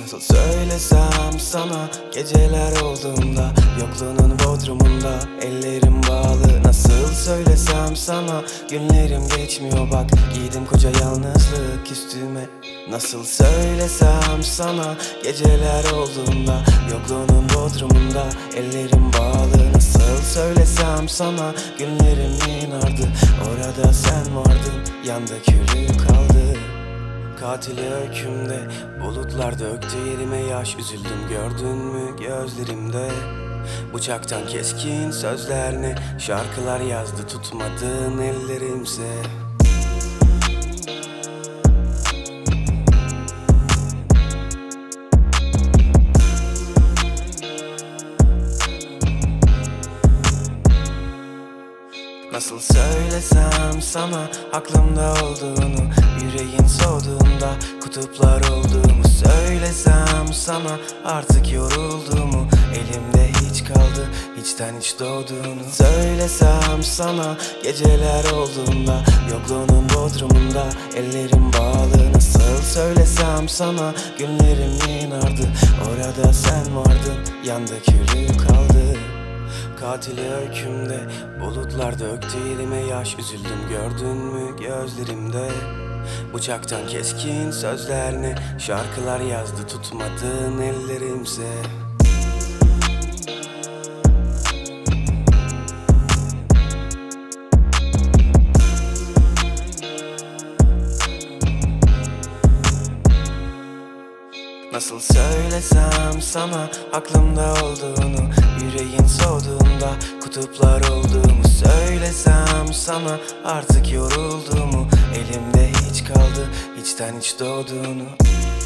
Nasıl söylesem sana geceler olduğunda, yokluğunun bodrumunda ellerim bağlı. Nasıl söylesem sana günlerim geçmiyor bak, giydim koca yalnızlık üstüme. Nasıl söylesem sana geceler olduğunda, yokluğunun bodrumunda ellerim bağlı. Nasıl söylesem sana günlerimin ardı, orada sen vardın, yanda külü kaldı. Katili öykümde bulutlar döktü yerime yaş, üzüldüm gördün mü gözlerimde. Bıçaktan keskin sözler ne şarkılar yazdı, tutmadığın ellerimse. Nasıl söylesem sana aklımda olduğunu, yüreğin soğuduğunda kutuplar olduğumu. Söylesem sana artık yorulduğumu, elimde hiç kaldı hiçten hiç doğduğunu. Söylesem sana geceler olduğunda, yokluğunun bodrumunda ellerim bağlı. Nasıl söylesem sana günlerimin ardı, orada sen vardın, yanda külü kaldı. Katili öykümde bulutlar döktü yerime yaş, üzüldüm gördün mü gözlerimde. Bıçaktan keskin sözler ne şarkılar yazdı, tutmadığın ellerimse. Nasıl söylesem sana aklımda olduğunu, yüreğin soğuduğunda kutuplar olduğumu. Söylesem sana artık yorulduğumu, elimde hiç kaldı hiçten hiç doğduğunu.